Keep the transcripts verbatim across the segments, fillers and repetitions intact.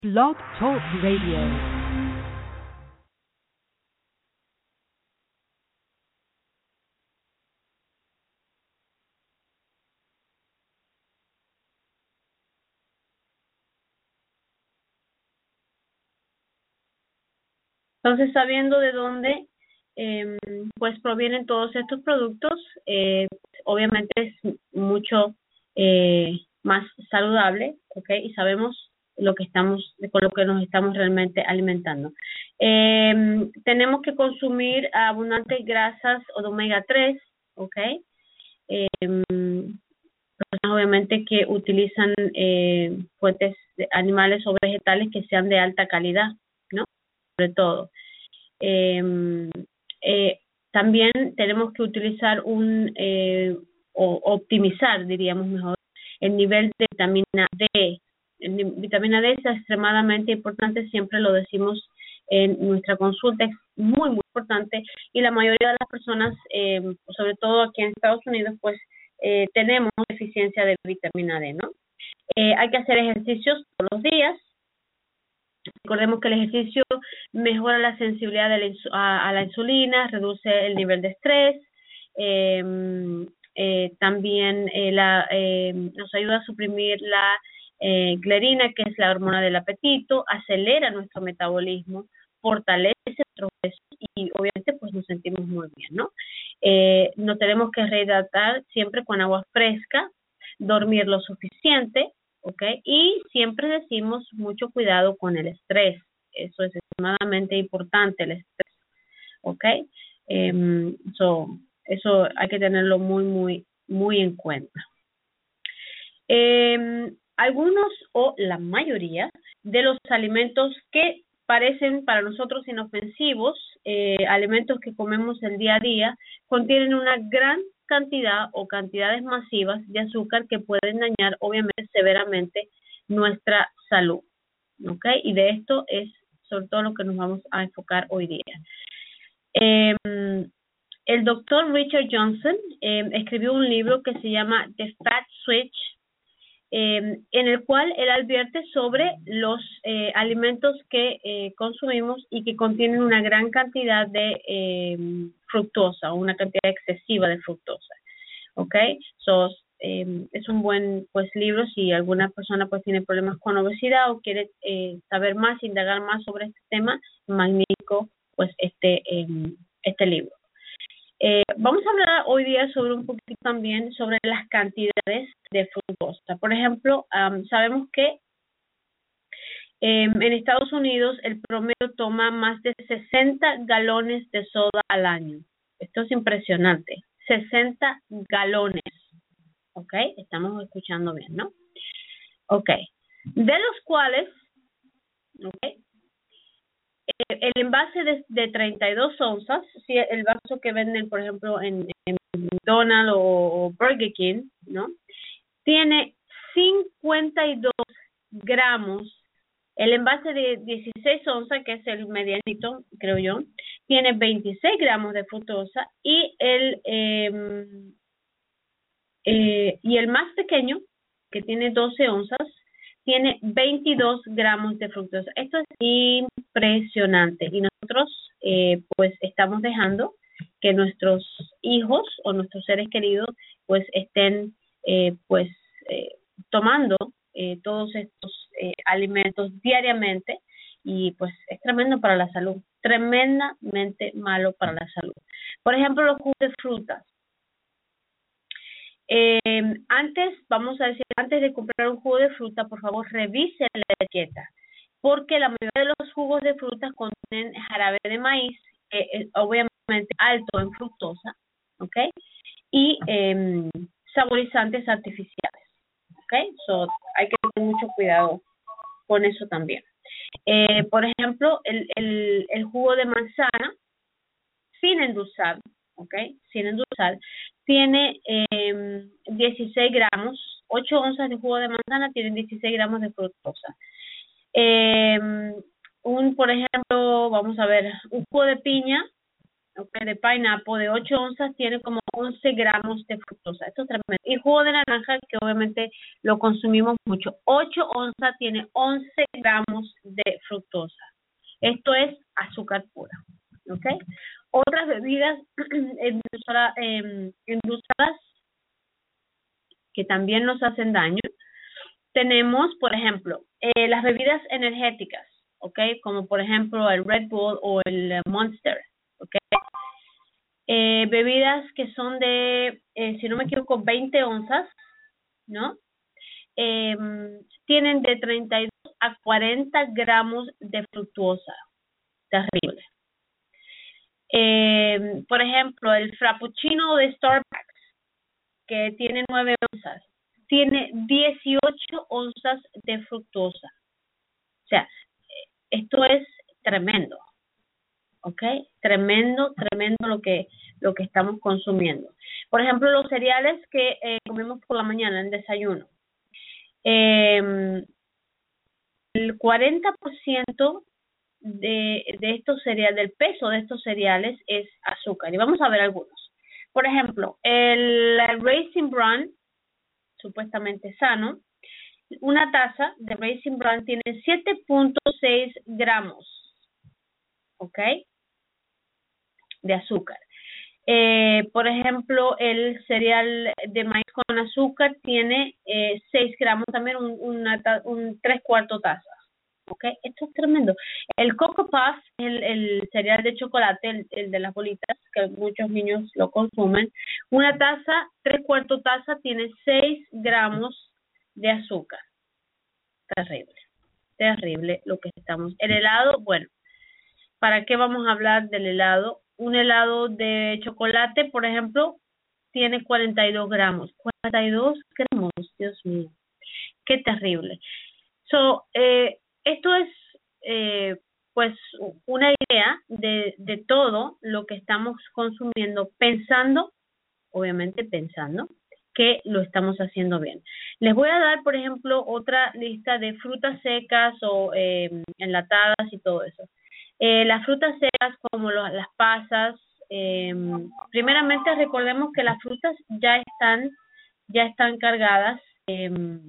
Blog Talk Radio. Entonces, sabiendo de dónde eh, pues provienen todos estos productos, eh, obviamente es mucho eh, más saludable, ¿ok? Y sabemos lo que estamos, con lo que nos estamos realmente alimentando. Eh, tenemos que consumir abundantes grasas o de omega tres, ¿ok? Eh, personas obviamente que utilizan eh, fuentes de animales o vegetales que sean de alta calidad, ¿no? Sobre todo. Eh, eh, también tenemos que utilizar un, eh, o optimizar, diríamos mejor, el nivel de vitamina D. El vitamina D es extremadamente importante, siempre lo decimos en nuestra consulta, es muy, muy importante, y la mayoría de las personas, eh, sobre todo aquí en Estados Unidos, pues eh, tenemos deficiencia de vitamina D, ¿no? Eh, hay que hacer ejercicios todos los días. Recordemos que el ejercicio mejora la sensibilidad de la a, a la insulina, reduce el nivel de estrés, eh, eh, también eh, la, eh, nos ayuda a suprimir la eh, glerina, que es la hormona del apetito, acelera nuestro metabolismo, fortalece nuestros huesos y obviamente pues nos sentimos muy bien, ¿no? Eh, nos tenemos que rehidratar siempre con agua fresca, dormir lo suficiente, ¿ok? Y siempre decimos mucho cuidado con el estrés. Eso es extremadamente importante, el estrés, ¿ok? Eh, so, eso hay que tenerlo muy, muy, muy en cuenta. Eh, algunos o la mayoría de los alimentos que parecen para nosotros inofensivos, eh, alimentos que comemos el día a día, contienen una gran cantidad o cantidades masivas de azúcar que pueden dañar obviamente severamente nuestra salud, ¿ok? Y de esto es sobre todo lo que nos vamos a enfocar hoy día. Eh, el doctor Richard Johnson eh, escribió un libro que se llama The Fat Switch, eh, en el cual él advierte sobre los eh, alimentos que eh, consumimos y que contienen una gran cantidad de eh, fructosa, o una cantidad excesiva de fructosa. ¿Ok? So, eh, es un buen pues libro si alguna persona pues tiene problemas con obesidad o quiere eh, saber más, indagar más sobre este tema, magnífico pues este, eh, este libro. Eh, vamos a hablar hoy día sobre un poquito también sobre las cantidades de fructosa. Por ejemplo, um, sabemos que eh, en Estados Unidos el promedio toma más de sesenta galones de soda al año. Esto es impresionante. sesenta galones. ¿Ok? Estamos escuchando bien, ¿no? Ok. De los cuales, ¿ok? El envase de, de treinta y dos onzas, si el vaso que venden, por ejemplo, en, en McDonald's o, o Burger King, ¿no? Tiene cincuenta y dos gramos. El envase de dieciséis onzas, que es el medianito, creo yo, tiene veintiséis gramos de fructosa y el eh, eh, y el más pequeño, que tiene doce onzas, tiene veintidós gramos de fructosa. Esto es impresionante y nosotros eh, pues estamos dejando que nuestros hijos o nuestros seres queridos pues estén eh, pues eh, tomando eh, todos estos eh, alimentos diariamente y pues es tremendo para la salud, tremendamente malo para la salud. Por ejemplo, los jugos de frutas. Eh, antes, vamos a decir, antes de comprar un jugo de fruta, por favor, revise la etiqueta, porque la mayoría de los jugos de frutas contienen jarabe de maíz, eh, eh, obviamente alto en fructosa, ¿ok? Y eh, saborizantes artificiales, ¿ok? So, hay que tener mucho cuidado con eso también. Eh, por ejemplo, el, el, el jugo de manzana, sin endulzar, ¿ok? Sin endulzar, tiene eh, dieciséis gramos, ocho onzas de jugo de manzana tienen dieciséis gramos de fructosa. Eh, un, por ejemplo, vamos a ver, un jugo de piña, ¿ok? De pineapple de ocho onzas tiene como once gramos de fructosa. Esto es tremendo. Y jugo de naranja, que obviamente lo consumimos mucho. ocho onzas tiene once gramos de fructosa. Esto es azúcar pura. ¿Ok? Otras bebidas endulzadas, eh, endulzadas que también nos hacen daño. Tenemos, por ejemplo, eh, las bebidas energéticas, ¿ok? Como por ejemplo el Red Bull o el eh, Monster, ¿ok? Eh, bebidas que son de, eh, si no me equivoco, veinte onzas, ¿no? Eh, tienen de treinta y dos a cuarenta gramos de fructuosa. Terrible. Eh, por ejemplo, el Frappuccino de Starbucks, que tiene nueve onzas, tiene dieciocho onzas de fructosa. O sea, esto es tremendo, ¿ok? Tremendo, tremendo lo que lo que estamos consumiendo. Por ejemplo, los cereales que eh, comemos por la mañana en desayuno. Eh, el cuarenta por ciento de, de estos cereales, del peso de estos cereales es azúcar. Y vamos a ver algunos. Por ejemplo, el Raisin Bran, supuestamente sano, una taza de Raisin Bran tiene siete punto seis gramos, ¿ok? De azúcar. Eh, por ejemplo, el cereal de maíz con azúcar tiene eh, seis gramos, también un, una, un tres cuartos taza. ¿Ok? Esto es tremendo. El Coco Puff, el, el cereal de chocolate, el, el de las bolitas, que muchos niños lo consumen, una taza, tres cuartos taza, tiene seis gramos de azúcar. Terrible, terrible lo que estamos. El helado, bueno, ¿para qué vamos a hablar del helado? Un helado de chocolate, por ejemplo, tiene cuarenta y dos gramos. cuarenta y dos gramos, Dios mío. Qué terrible. So, eh, esto es, eh, pues, una idea de, de todo lo que estamos consumiendo, pensando, obviamente pensando, que lo estamos haciendo bien. Les voy a dar, por ejemplo, otra lista de frutas secas o eh, enlatadas y todo eso. Eh, las frutas secas como lo, las pasas, eh, primeramente recordemos que las frutas ya están, ya están cargadas eh,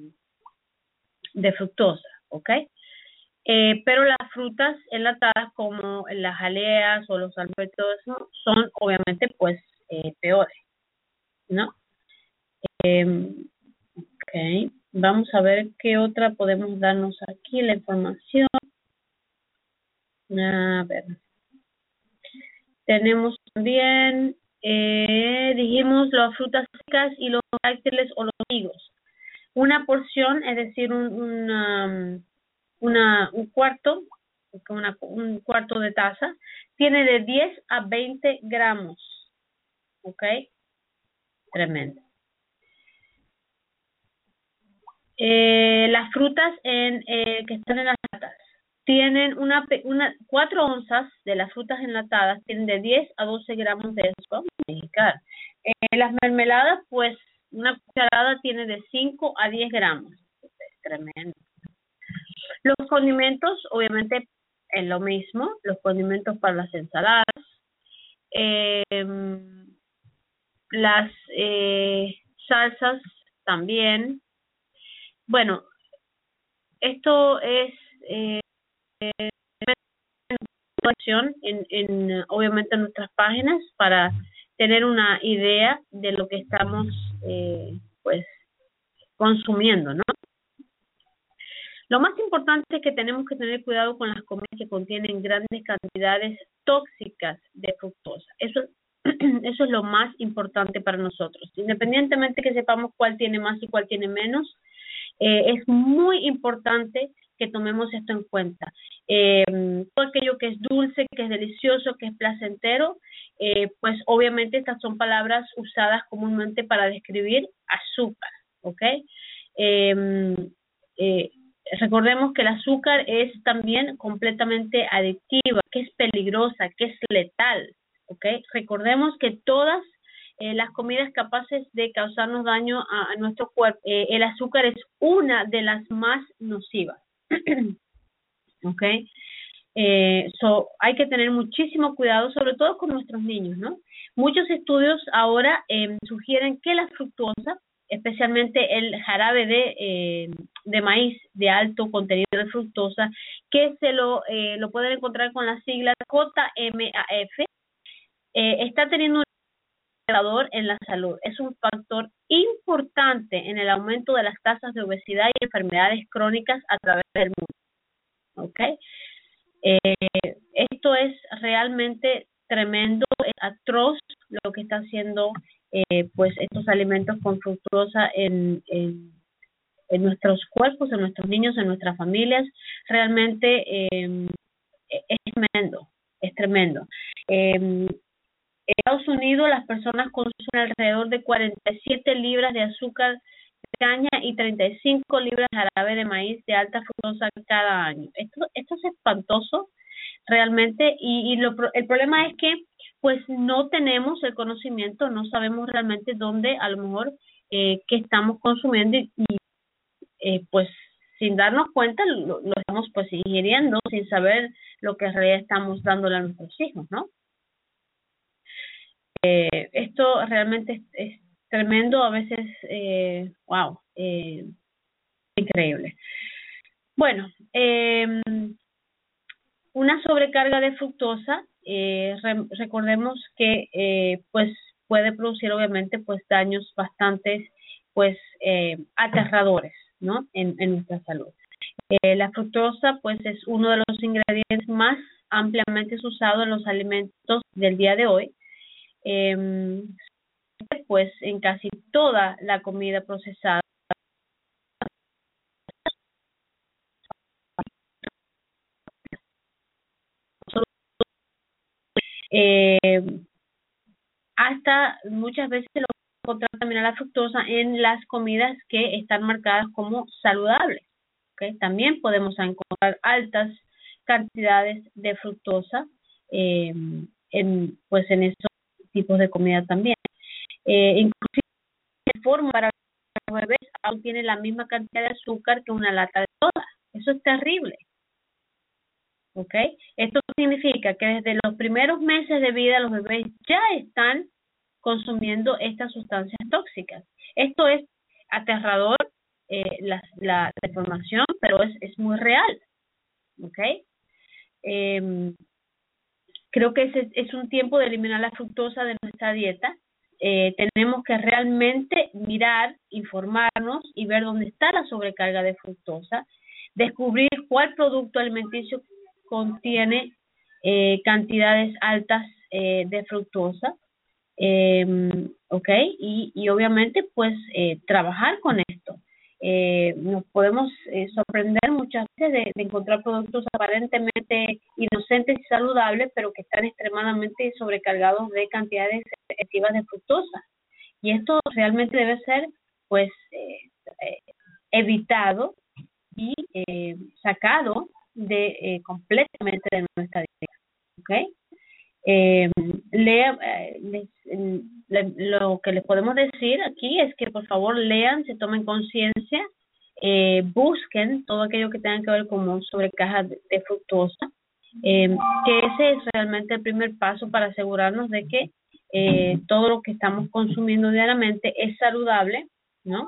de fructosa, ¿ok? Eh, pero las frutas enlatadas como las jaleas o los albertos son obviamente pues eh, peores, ¿no? Eh, ok, vamos a ver qué otra podemos darnos aquí, la información. A ver. Tenemos también, eh, dijimos, las frutas secas y los dátiles o los higos. Una porción, es decir, un, una, una, un cuarto, una, un cuarto de taza, tiene de diez a veinte gramos. ¿Ok? Tremendo. Eh, las frutas en, eh, que están en las latas tienen una, una cuatro onzas de las frutas enlatadas, tienen de diez a doce gramos de azúcar mexicana. Eh, las mermeladas, pues, una cucharada tiene de cinco a diez gramos. Es tremendo. Los condimentos, obviamente, es lo mismo. Los condimentos para las ensaladas. Eh, las eh, salsas también. Bueno, esto es eh, en, en obviamente en nuestras páginas para tener una idea de lo que estamos eh, pues consumiendo, ¿no? Lo más importante es que tenemos que tener cuidado con las comidas que contienen grandes cantidades tóxicas de fructosa. Eso eso es lo más importante para nosotros. Independientemente que sepamos cuál tiene más y cuál tiene menos, eh, es muy importante que tomemos esto en cuenta. Eh, todo aquello que es dulce, que es delicioso, que es placentero, eh, pues obviamente estas son palabras usadas comúnmente para describir azúcar, ¿ok? Eh, eh, recordemos que el azúcar es también completamente adictiva, que es peligrosa, que es letal, ¿ok? Recordemos que todas Eh, las comidas capaces de causarnos daño a, a nuestro cuerpo. Eh, el azúcar es una de las más nocivas. ¿Ok? Eh, so, hay que tener muchísimo cuidado, sobre todo con nuestros niños, ¿no? Muchos estudios ahora eh, sugieren que la fructosa, especialmente el jarabe de, eh, de maíz de alto contenido de fructosa, que se lo, eh, lo pueden encontrar con las siglas J M A F, eh, está teniendo un indicador en la salud. Es un factor importante en el aumento de las tasas de obesidad y enfermedades crónicas a través del mundo. ¿Ok? Eh, esto es realmente tremendo, es atroz lo que está haciendo eh, pues estos alimentos con fructosa en, en, en nuestros cuerpos, en nuestros niños, en nuestras familias. Realmente eh, es tremendo, es tremendo. Eh, en Estados Unidos las personas consumen alrededor de cuarenta y siete libras de azúcar de caña y treinta y cinco libras de jarabe de maíz de alta fructosa cada año. Esto, esto es espantoso realmente, y, y lo, el problema es que pues no tenemos el conocimiento, no sabemos realmente dónde a lo mejor eh, que estamos consumiendo y, y eh, pues sin darnos cuenta lo, lo estamos pues ingiriendo sin saber lo que en realidad estamos dándole a nuestros hijos, ¿no? Eh, esto realmente es, es tremendo, a veces, eh, wow, eh, increíble. Bueno, eh, una sobrecarga de fructosa, eh, re, recordemos que eh, pues puede producir obviamente pues daños bastante pues eh, aterradores, ¿no? En, en nuestra salud. Eh, la fructosa pues es uno de los ingredientes más ampliamente usados en los alimentos del día de hoy. Eh, pues en casi toda la comida procesada. Eh, hasta muchas veces lo encontramos también a la fructosa en las comidas que están marcadas como saludables. ¿Okay? También podemos encontrar altas cantidades de fructosa eh, en, pues en esos tipos de comida también. Eh, inclusive la forma para los bebés aún tiene la misma cantidad de azúcar que una lata de soda. Eso es terrible. ¿Ok? Esto significa que desde los primeros meses de vida los bebés ya están consumiendo estas sustancias tóxicas. Esto es aterrador, eh, la, la, la información, pero es, es muy real. ¿Ok? Eh, creo que es, es un tiempo de eliminar la fructosa de nuestra dieta. Eh, tenemos que realmente mirar, informarnos y ver dónde está la sobrecarga de fructosa, descubrir cuál producto alimenticio contiene eh, cantidades altas eh, de fructosa, eh, ok, y, y obviamente pues eh, trabajar con esto. Eh, nos podemos eh, sorprender muchas veces de, de encontrar productos aparentemente inocentes y saludables, pero que están extremadamente sobrecargados de cantidades excesivas de fructosa. Y esto realmente debe ser pues eh, eh, evitado y eh, sacado de eh, completamente de nuestra dieta, ¿ok? Eh, lea, eh, les, le, lo que les podemos decir aquí es que por favor lean, se tomen conciencia, eh, busquen todo aquello que tenga que ver con sobrecarga de, de fructosa, eh, que ese es realmente el primer paso para asegurarnos de que eh, todo lo que estamos consumiendo diariamente es saludable, ¿no?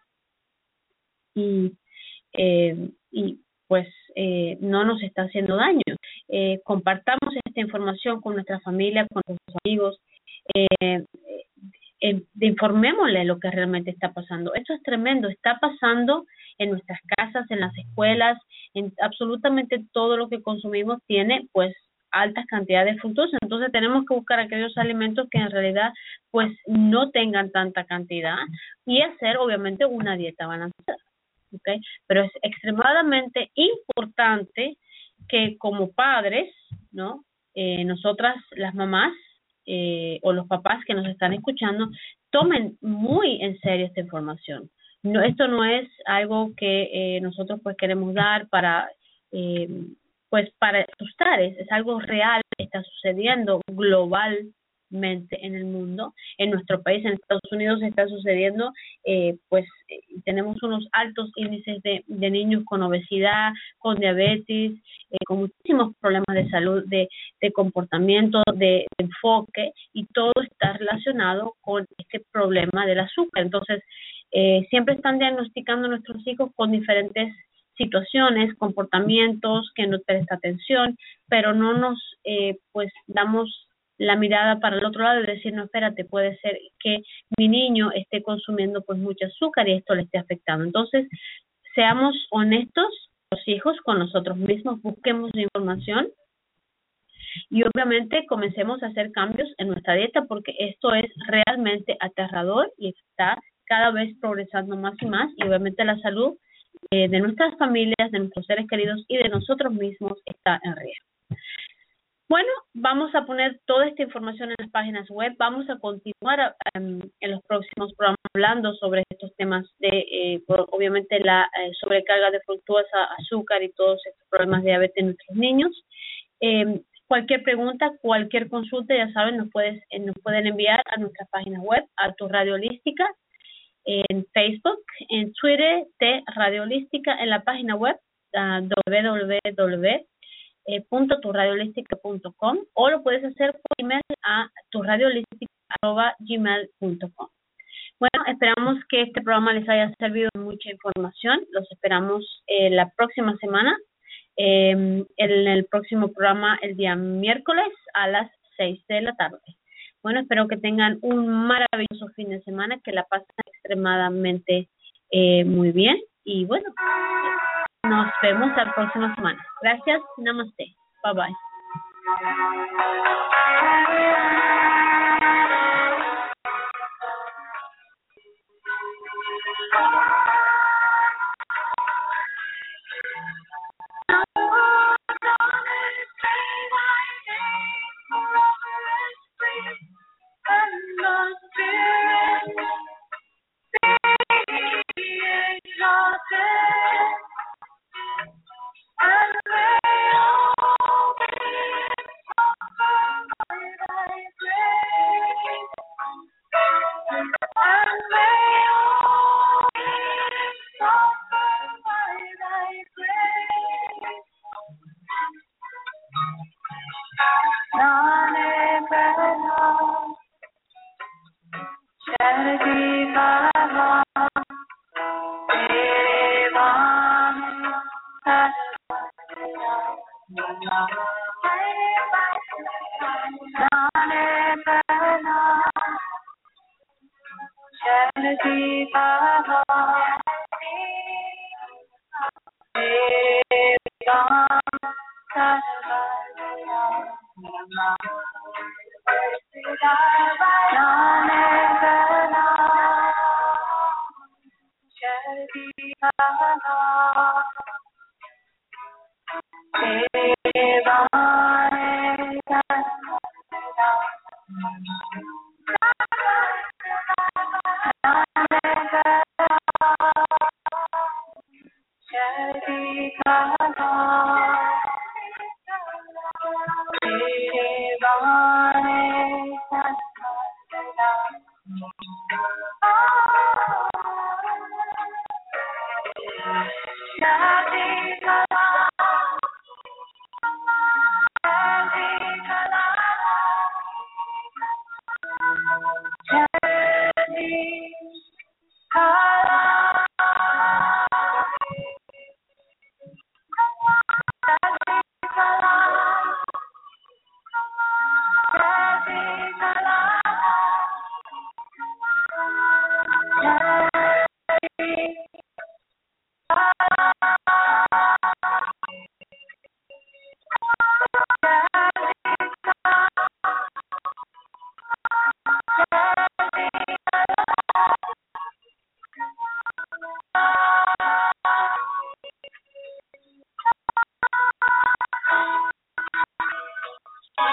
Y Eh, y pues eh, no nos está haciendo daño. Eh, compartamos esta información con nuestra familia, con nuestros amigos, eh, eh, informémosle lo que realmente está pasando. Esto es tremendo, está pasando en nuestras casas, en las escuelas, en absolutamente todo lo que consumimos tiene pues altas cantidades de fructosa. Entonces tenemos que buscar aquellos alimentos que en realidad pues no tengan tanta cantidad y hacer obviamente una dieta balanceada. Okay. Pero es extremadamente importante que como padres, ¿no? Eh, nosotras, las mamás eh, o los papás que nos están escuchando, tomen muy en serio esta información. No, esto no es algo que eh, nosotros pues queremos dar para eh, pues para asustar, es, es algo real, está sucediendo global mente en el mundo. En nuestro país, en Estados Unidos, está sucediendo, eh, pues eh, tenemos unos altos índices de, de niños con obesidad, con diabetes, eh, con muchísimos problemas de salud, de, de comportamiento, de, de enfoque, y todo está relacionado con este problema del azúcar. Entonces, eh, siempre están diagnosticando a nuestros hijos con diferentes situaciones, comportamientos que no presta atención, pero no nos eh, pues damos la mirada para el otro lado y decir, no, espérate, puede ser que mi niño esté consumiendo pues mucho azúcar y esto le esté afectando. Entonces, seamos honestos, los hijos, con nosotros mismos, busquemos la información y obviamente comencemos a hacer cambios en nuestra dieta, porque esto es realmente aterrador y está cada vez progresando más y más, y obviamente la salud eh, de nuestras familias, de nuestros seres queridos y de nosotros mismos está en riesgo. Bueno, vamos a poner toda esta información en las páginas web. Vamos a continuar um, en los próximos programas hablando sobre estos temas de, eh, por, obviamente, la eh, sobrecarga de fructosa, azúcar y todos estos problemas de diabetes en nuestros niños. Eh, cualquier pregunta, cualquier consulta, ya saben, nos, puedes, eh, nos pueden enviar a nuestra página web, a Tu Radio Holística, en Facebook, en Twitter, T Radio Holística, en la página web uh, w w w punto tu radio holística punto com, o lo puedes hacer por email a tu radio holística arroba gmail punto com. Bueno, esperamos que este programa les haya servido de mucha información. Los esperamos eh, la próxima semana, eh, en el próximo programa el día miércoles a las seis de la tarde. Bueno, espero que tengan un maravilloso fin de semana, que la pasen extremadamente eh, muy bien, y bueno, nos vemos la próxima semana. Gracias. Namaste. Bye bye.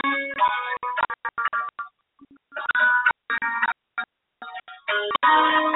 Thank you.